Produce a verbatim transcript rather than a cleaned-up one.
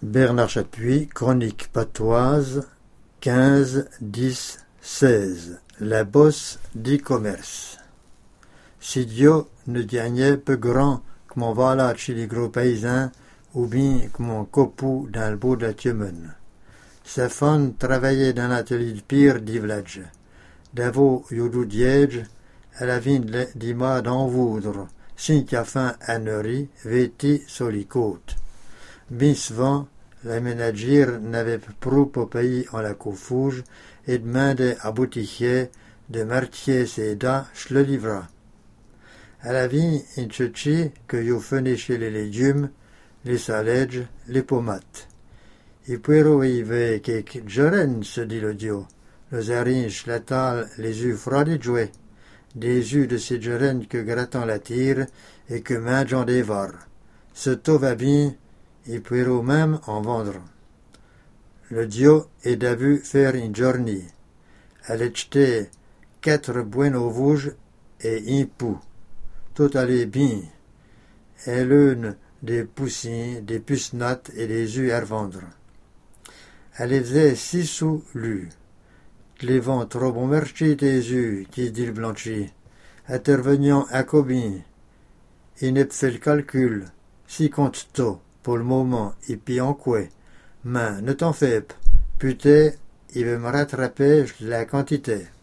Bernard Chapuis, Chronique patoise, quinze dix seize. La bosse d'e-commerce. Si Dieu ne gagnait peu grand que mon voilà chez les gros paysans, ou bien que mon copou dans le bout de la Tiemen. Sa femme travaillait dans l'atelier de pire d'Ivladge. D'avo youdou diège, à la vigne d'ima d'en voudre, sin qu'à fin annerie, vêti sur les côtes. Bien souvent, la ménagère n'avait prou au pays en la coufouge et demandait à boutiquier de martier ses dents, je le livra. À la vigne, une chuchi que you venez chez les légumes, les salades, les pomates. Et puis il y quelques jeunes, se dit le dio. Le zarinche, la tale, les yeux froids et joués. Des yeux de ces jeunes que grattant la tire et que mangeant dévore. Ce taux va bien, et puis même en vendre. Le dio est d'avu faire une journée. Elle achetait quatre buenos vouges et un pou. Tout allait bien. Elle une des poussins, des pucenates et des œufs à revendre. Elle faisait six sous lu. Les vents trop bon marché des œufs, qui dit le blanchi. Intervenant à combien? Il n'a pas fait le calcul. Si compte tôt, pour le moment, et puis en quoi? Mais ne t'en fais pas. Putain, il veut me rattraper la quantité.